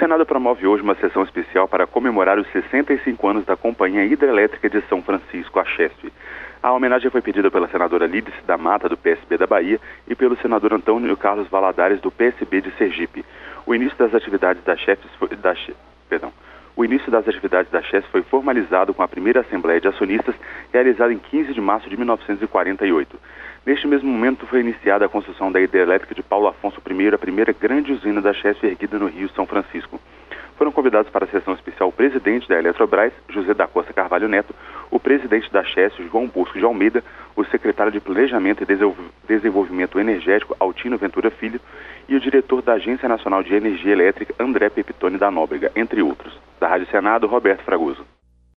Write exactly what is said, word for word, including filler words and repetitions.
Senado promove hoje uma sessão especial para comemorar os sessenta e cinco anos da Companhia Hidrelétrica de São Francisco, a Chesf. A homenagem foi pedida pela senadora Lídice da Mata, do P S B da Bahia, e pelo senador Antônio Carlos Valadares, do P S B de Sergipe. O início das atividades da Chesf foi, da, perdão, o início das atividades da Chesf foi formalizado com a primeira Assembleia de Acionistas, realizada em quinze de março de mil novecentos e quarenta e oito. Neste mesmo momento foi iniciada a construção da hidrelétrica de Paulo Afonso I, a primeira grande usina da Chesf erguida no Rio São Francisco. Foram convidados para a sessão especial o presidente da Eletrobras, José da Costa Carvalho Neto, o presidente da Chesf, João Bosco de Almeida, o secretário de Planejamento e Desenvolvimento Energético, Altino Ventura Filho, e o diretor da Agência Nacional de Energia Elétrica, André Pepitone da Nóbrega, entre outros. Da Rádio Senado, Roberto Fragoso.